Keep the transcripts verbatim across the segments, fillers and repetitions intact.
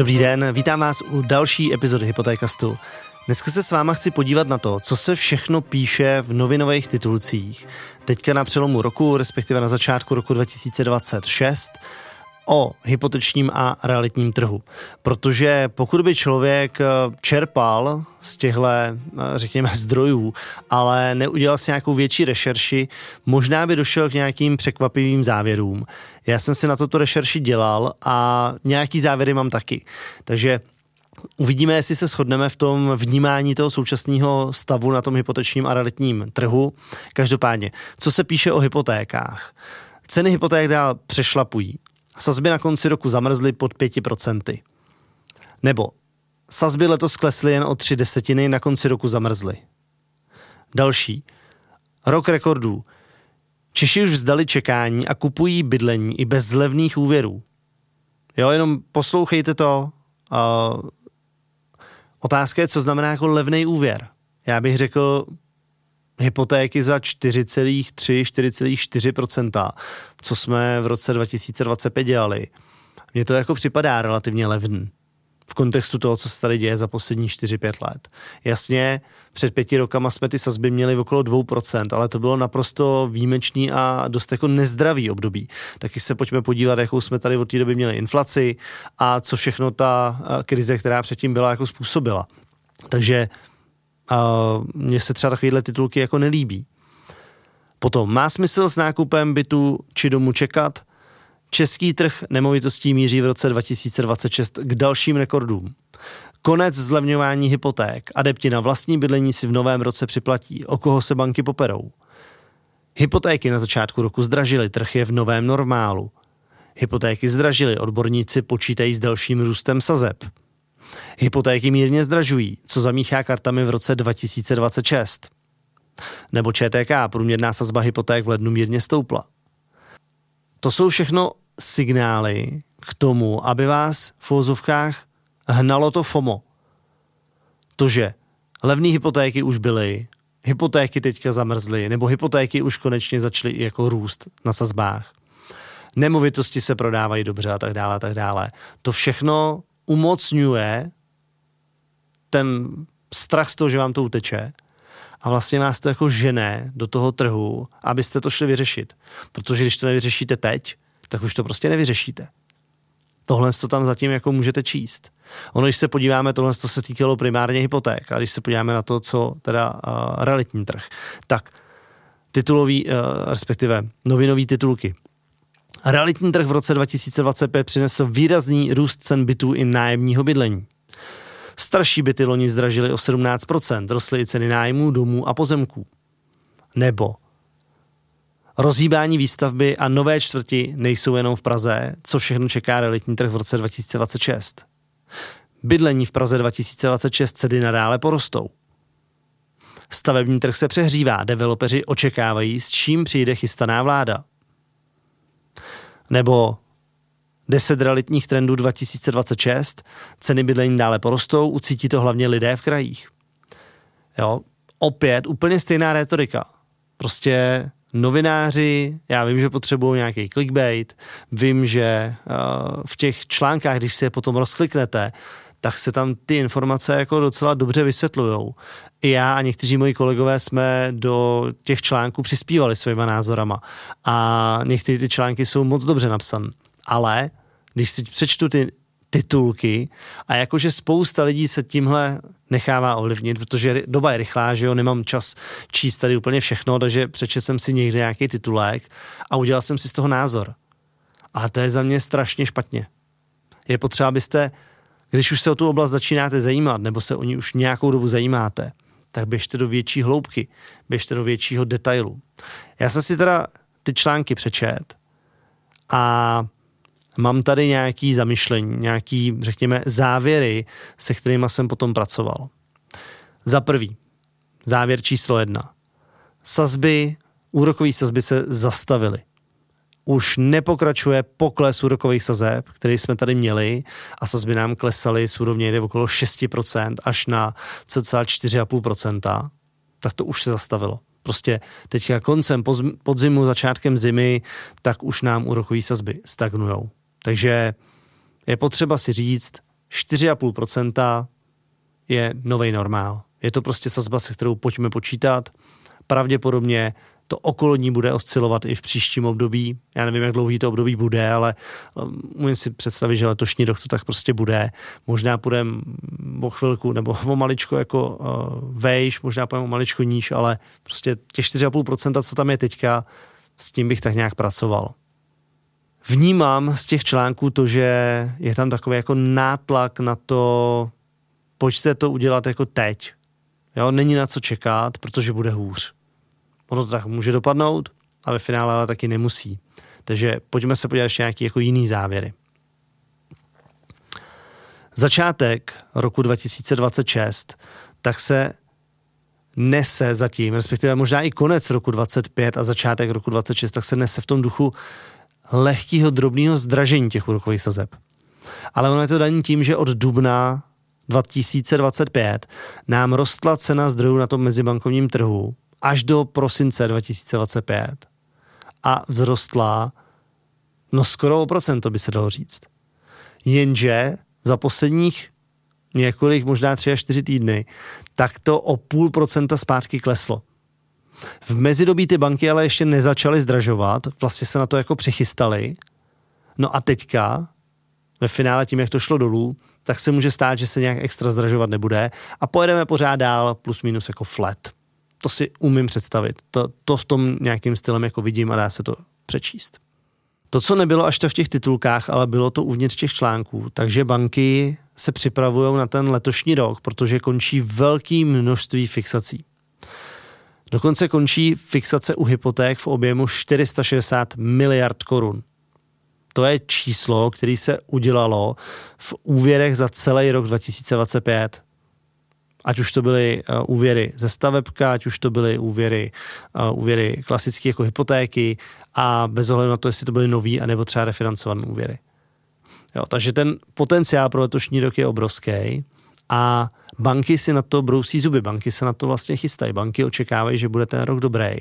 Dobrý den, vítám vás u další epizody Hypotékastu. Dneska se s váma chci podívat na to, co se všechno píše v novinových titulcích teďka na přelomu roku, respektive na začátku roku dva tisíce dvacet šest o hypotečním a realitním trhu. Protože pokud by člověk čerpal z těchto, řekněme, zdrojů, ale neudělal si nějakou větší rešerši, možná by došel k nějakým překvapivým závěrům. Já jsem si na toto rešerši dělal a nějaký závěry mám taky. Takže uvidíme, jestli se shodneme v tom vnímání toho současného stavu na tom hypotečním a realitním trhu. Každopádně, co se píše o hypotékách? Ceny hypoték dál přešlapují. Sazby na konci roku zamrzly pod pěti procenty. Nebo sazby letos klesly jen o tři desetiny, na konci roku zamrzly. Další. Rok rekordů. Češi už vzdali čekání a kupují bydlení i bez levných úvěrů. Jo, jenom poslouchejte to. Uh, otázka je, co znamená jako levný úvěr. Já bych řekl hypotéky za čtyři celá tři, čtyři celá čtyři procenta, co jsme v roce dva tisíce dvacet pět dělali. Mně to jako připadá relativně levný v kontextu toho, co se tady děje za poslední čtyři pět let. Jasně, před pěti rokama jsme ty sazby měli v okolo dvě procenta, ale to bylo naprosto výjimečný a dost jako nezdravý období. Taky se pojďme podívat, jakou jsme tady od té doby měli inflaci a co všechno ta krize, která předtím byla, jako způsobila. Takže Uh, mně se třeba takovýhle titulky jako nelíbí. Potom, má smysl s nákupem bytu či domu čekat? Český trh nemovitostí míří v roce dva tisíce dvacet šest k dalším rekordům. Konec zlevňování hypoték. Adepti na vlastní bydlení si v novém roce připlatí. O koho se banky poperou? Hypotéky na začátku roku zdražily. Trh je v novém normálu. Hypotéky zdražily. Odborníci počítají s dalším růstem sazeb. Hypotéky mírně zdražují, co zamíchá kartami v roce dva tisíce dvacet šest. Nebo ČTK, průměrná sazba hypoték v lednu mírně stoupla. To jsou všechno signály k tomu, aby vás v uvozovkách hnalo to FOMO. To, že levné hypotéky už byly, hypotéky teďka zamrzly, nebo hypotéky už konečně začaly jako růst na sazbách. Nemovitosti se prodávají dobře a tak dále, a tak dále. To všechno umocňuje ten strach z toho, že vám to uteče a vlastně vás to jako žene do toho trhu, abyste to šli vyřešit. Protože když to nevyřešíte teď, tak už to prostě nevyřešíte. Tohle to tam zatím jako můžete číst. Ono, když se podíváme, tohle to se týkalo primárně hypoték, a když se podíváme na to, co teda uh, realitní trh, tak titulový, uh, respektive novinový titulky. Realitní trh v roce dva tisíce dvacet pět přinesl výrazný růst cen bytů i nájemního bydlení. Starší byty loni zdražily o sedmnáct procent, rostly i ceny nájmů, domů a pozemků. Nebo rozhýbání výstavby a nové čtvrti nejsou jenom v Praze, co všechno čeká realitní trh v roce dva tisíce dvacet šest. Bydlení v Praze dva tisíce dvacet šest ceny nadále porostou. Stavební trh se přehřívá, developeři očekávají, s čím přijde chystaná vláda. Nebo deset realitních trendů dva tisíce dvacet šest, ceny bydlení dále porostou, ucítí to hlavně lidé v krajích. Jo, opět úplně stejná rétorika. Prostě novináři, já vím, že potřebují nějaký clickbait, vím, že uh, v těch článkách, když si je potom rozkliknete, tak se tam ty informace jako docela dobře vysvětlujou. I já a někteří moji kolegové jsme do těch článků přispívali svýma názorama a některé ty články jsou moc dobře napsané. Ale když si přečtu ty titulky a jakože spousta lidí se tímhle nechává ovlivnit, protože doba je rychlá, že jo, nemám čas číst tady úplně všechno, takže přečetl jsem si někde nějaký titulek a udělal jsem si z toho názor. A to je za mě strašně špatně. Je potřeba, abyste, když už se o tu oblast začínáte zajímat, nebo se o ní už nějakou dobu zajímáte, tak běžte do větší hloubky, běžte do většího detailu. Já jsem si teda ty články přečet a mám tady nějaký zamyšlení, nějaký, řekněme, závěry, se kterými jsem potom pracoval. Za prvý, závěr číslo jedna. Sazby, úrokové sazby se zastavily. Už nepokračuje pokles úrokových sazeb, který jsme tady měli a sazby nám klesaly z úrovně jde okolo šest procent až na cca čtyři celá pět procenta, tak to už se zastavilo. Prostě teďka koncem podzimu, začátkem zimy, tak už nám úrokové sazby stagnujou. Takže je potřeba si říct, čtyři celá pět procenta je nový normál. Je to prostě sazba, se kterou pojďme počítat. Pravděpodobně to okolo ní bude oscilovat i v příštím období. Já nevím, jak dlouhý to období bude, ale můžu si představit, že letošní rok to tak prostě bude. Možná půjdeme o chvilku nebo o maličko jako uh, vejš, možná půjdeme o maličko níž, ale prostě těch čtyři celá pět procenta, co tam je teďka, s tím bych tak nějak pracoval. Vnímám z těch článků to, že je tam takový jako nátlak na to, pojďte to udělat jako teď. Jo, není na co čekat, protože bude hůř. Ono to tak může dopadnout, a ve finále ale taky nemusí. Takže pojďme se podívat ještě nějaký jako jiný závěry. Začátek roku dva tisíce dvacet šest, tak se nese zatím, respektive možná i konec roku dvacet pět a začátek roku dvacet šest, tak se nese v tom duchu lehkého drobného zdražení těch úrokových sazeb. Ale ono je to daný tím, že od dubna dva tisíce dvacet pět nám rostla cena zdrojů na tom mezibankovním trhu až do prosince dva tisíce dvacet pět a vzrostla no skoro o procento, by se dalo říct. Jenže za posledních několik, možná tři až čtyři týdny, tak to o půl procenta zpátky kleslo. V mezidobí ty banky ale ještě nezačaly zdražovat, vlastně se na to jako přichystali. No a teďka, ve finále tím, jak to šlo dolů, tak se může stát, že se nějak extra zdražovat nebude a pojedeme pořád dál plus minus jako flat. To si umím představit. To, to v tom nějakým stylem jako vidím a dá se to přečíst. To, co nebylo až to v těch titulkách, ale bylo to uvnitř těch článků, takže banky se připravují na ten letošní rok, protože končí velké množství fixací. Dokonce končí fixace u hypoték v objemu čtyři sta šedesát miliard korun. To je číslo, které se udělalo v úvěrech za celý rok dva tisíce dvacet pět. Ať už to byly uh, úvěry ze stavebka, ať už to byly úvěry, uh, úvěry klasické jako hypotéky a bez ohledu na to, jestli to byly nový anebo třeba refinancované úvěry. Jo, takže ten potenciál pro letošní rok je obrovský a banky si na to brousí zuby, banky se na to vlastně chystají, banky očekávají, že bude ten rok dobrý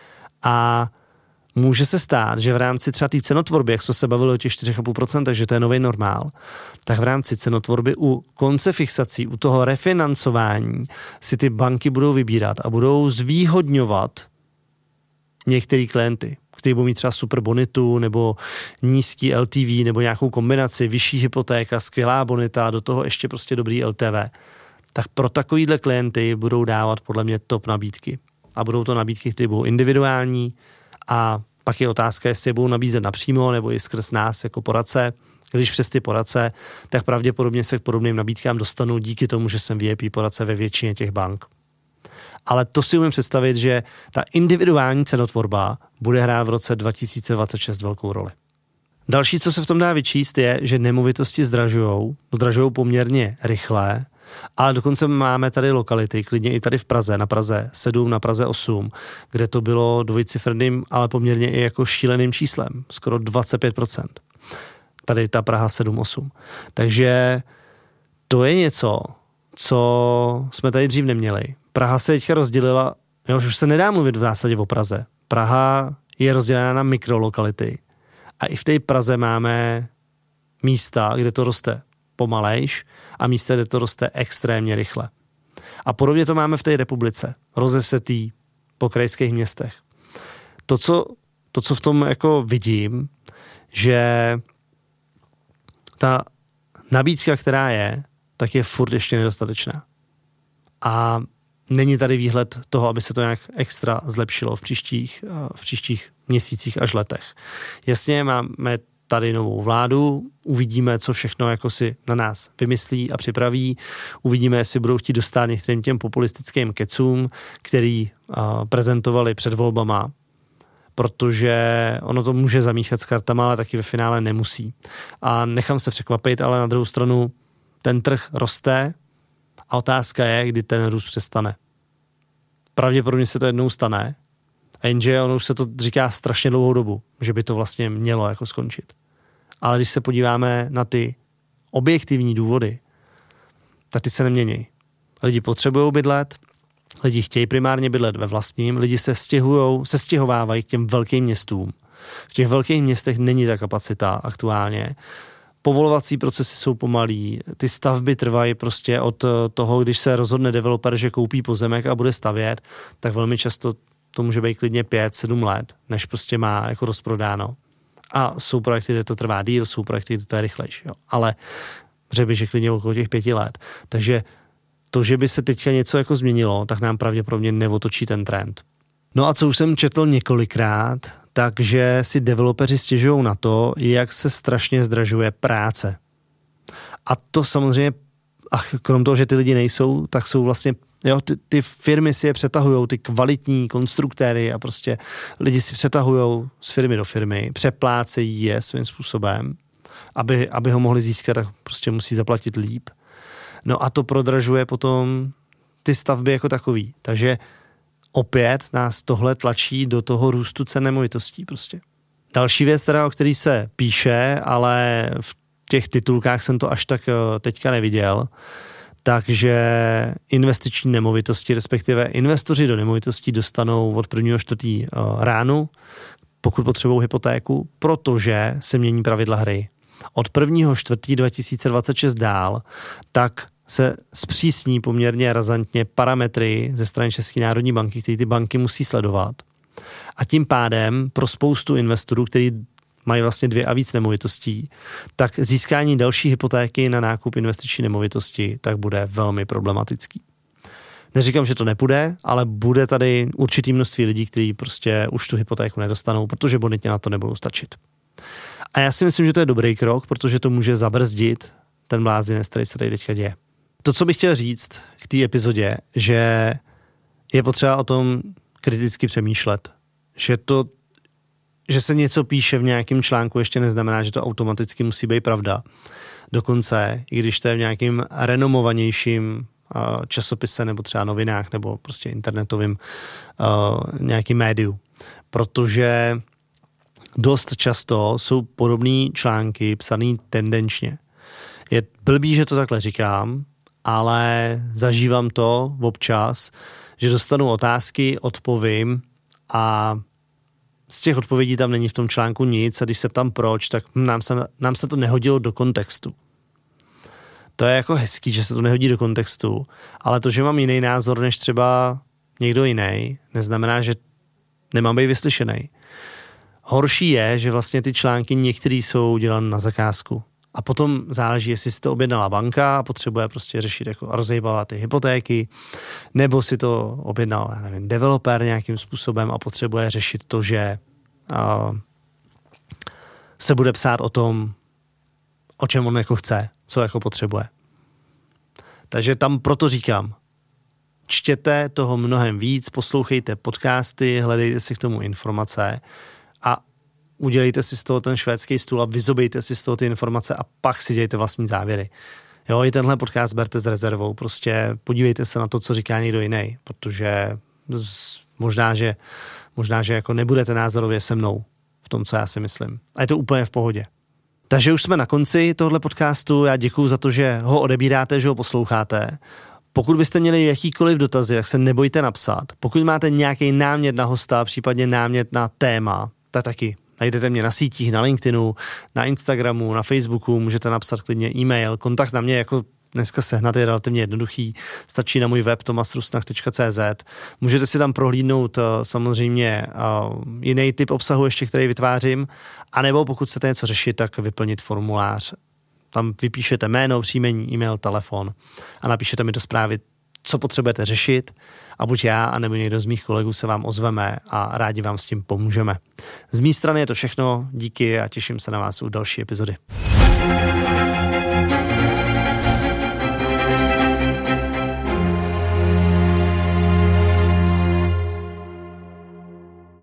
a může se stát, že v rámci třeba té cenotvorby, jak jsme se bavili o těch čtyři celá pět procenta, že to je nový normál, tak v rámci cenotvorby u konce fixací, u toho refinancování si ty banky budou vybírat a budou zvýhodňovat některý klienty, kteří budou mít třeba super bonitu nebo nízký L T V nebo nějakou kombinaci, vyšší hypotéka, skvělá bonita, do toho ještě prostě dobrý L T V. Tak pro takovýhle klienty budou dávat podle mě top nabídky. A budou to nabídky, které budou individuální, a pak je otázka, jestli je budou nabízet napřímo nebo i skrz nás jako poradce. Když přes ty poradce, tak pravděpodobně se k podobným nabídkám dostanu díky tomu, že jsem V I P poradce ve většině těch bank. Ale to si umím představit, že ta individuální cenotvorba bude hrát v roce dva tisíce dvacet šest velkou roli. Další, co se v tom dá vyčíst, je, že nemovitosti zdražujou, zdražujou poměrně rychle, ale dokonce máme tady lokality, klidně i tady v Praze, na Praze sedm, na Praze osm, kde to bylo dvojcifrným, ale poměrně i jako šíleným číslem, skoro dvacet pět procent. Tady ta Praha sedm osm. Takže to je něco, co jsme tady dřív neměli. Praha se teďka rozdělila, jo, už se nedá mluvit v zásadě o Praze. Praha je rozdělená na mikrolokality a i v té Praze máme místa, kde to roste pomalejš a místa, kde to roste extrémně rychle. A podobně to máme v té republice. Rozesetý po krajských městech. To, co, to, co v tom jako vidím, že ta nabídka, která je, tak je furt ještě nedostatečná. A není tady výhled toho, aby se to nějak extra zlepšilo v příštích, v příštích měsících až letech. Jasně, máme tady novou vládu, uvidíme, co všechno jako si na nás vymyslí a připraví, uvidíme, jestli budou chtít dostat některým těm populistickým kecům, který uh, prezentovali před volbama, protože ono to může zamíchat s kartama, ale taky ve finále nemusí. A nechám se překvapit, ale na druhou stranu ten trh roste a otázka je, kdy ten růst přestane. Pravděpodobně se to jednou stane, a jenže ono už se to říká strašně dlouhou dobu, že by to vlastně mělo jako skončit. Ale když se podíváme na ty objektivní důvody, tak ty se nemění. Lidi potřebují bydlet, lidi chtějí primárně bydlet ve vlastním, lidi se stěhujou, se stěhovávají k těm velkým městům. V těch velkých městech není ta kapacita aktuálně. povolovací procesy jsou pomalý, ty stavby trvají prostě od toho, když se rozhodne developer, že koupí pozemek a bude stavět, tak velmi často to může být klidně pět, sedm let, než prostě má jako rozprodáno. A jsou projekty, kde to trvá díl, jsou projekty, kde to je rychlejší. Jo. Ale řekl bych, že klidně okolo těch pěti let. Takže to, že by se teďka něco jako změnilo, tak nám pravděpodobně neotočí ten trend. No a co už jsem četl několikrát, takže si developeři stěžují na to, jak se strašně zdražuje práce. A to samozřejmě, a krom toho, že ty lidi nejsou, tak jsou vlastně, jo, ty, ty firmy si je přetahujou, ty kvalitní konstruktéry a prostě lidi si přetahujou z firmy do firmy, přeplácejí je svým způsobem, aby, aby ho mohli získat, tak prostě musí zaplatit líp. No a to prodražuje potom ty stavby jako takový. Takže opět nás tohle tlačí do toho růstu cen nemovitostí prostě. Další věc, teda, o který se píše, ale v těch titulkách jsem to až tak teďka neviděl, takže investiční nemovitosti, respektive investoři do nemovitostí dostanou od prvního čtvrtý ránu, pokud potřebují hypotéku, protože se mění pravidla hry. Od prvního čtvrtý dva tisíce dvacet šest dál, tak se zpřísní poměrně razantně parametry ze strany České národní banky, které ty banky musí sledovat. A tím pádem pro spoustu investorů, kteří mají vlastně dvě a víc nemovitostí, tak získání další hypotéky na nákup investiční nemovitosti tak bude velmi problematický. Neříkám, že to nepůjde, ale bude tady určitý množství lidí, kteří prostě už tu hypotéku nedostanou, protože bonitně na to nebudou stačit. A já si myslím, že to je dobrý krok, protože to může zabrzdit ten blázinec, který se tady teďka děje. To, co bych chtěl říct k té epizodě, že je potřeba o tom kriticky přemýšlet. Že to, že se něco píše v nějakém článku, ještě neznamená, že to automaticky musí být pravda. Dokonce, i když to je v nějakým renomovanějším uh, časopise nebo třeba novinách nebo prostě internetovým uh, nějakým médiu. Protože dost často jsou podobné články psaný tendenčně. Je blbý, že to takhle říkám, ale zažívám to občas, že dostanu otázky, odpovím a z těch odpovědí tam není v tom článku nic a když se ptám proč, tak nám se, nám se to nehodilo do kontextu. To je jako hezký, že se to nehodí do kontextu, ale to, že mám jiný názor než třeba někdo jiný, neznamená, že nemám být vyslyšený. Horší je, že vlastně ty články některý jsou dělané na zakázku. A potom záleží, jestli si to objednala banka a potřebuje prostě řešit, jako rozhýbávat ty hypotéky, nebo si to objednal, já nevím, developer nějakým způsobem a potřebuje řešit to, že uh, se bude psát o tom, o čem on jako chce, co jako potřebuje. Takže tam proto říkám, čtěte toho mnohem víc, poslouchejte podcasty, hledejte si k tomu informace a udělejte si z toho ten švédský stůl a vyzobejte si z toho ty informace a pak si dějte vlastní závěry. Jo, i tenhle podcast berte s rezervou, prostě podívejte se na to, co říká někdo jiný, protože možná, že, možná, že jako nebudete názorově se mnou v tom, co já si myslím. A je to úplně v pohodě. Takže už jsme na konci tohle podcastu, já děkuju za to, že ho odebíráte, že ho posloucháte. Pokud byste měli jakýkoliv dotazy, tak se nebojte napsat. Pokud máte nějaký námět na hosta, případně námět na téma, tak taky najdete mě na sítích, na LinkedInu, na Instagramu, na Facebooku, můžete napsat klidně e-mail, kontakt na mě jako dneska sehnat je relativně jednoduchý, stačí na můj web tomas rusnach tečka cé zet. Můžete si tam prohlídnout uh, samozřejmě uh, jiný typ obsahu ještě, který vytvářím, anebo pokud chcete něco řešit, tak vyplnit formulář. Tam vypíšete jméno, příjmení, e-mail, telefon a napíšete mi do zprávy, co potřebujete řešit a buď já, anebo někdo z mých kolegů se vám ozveme a rádi vám s tím pomůžeme. Z mé strany je to všechno, díky a těším se na vás u další epizody.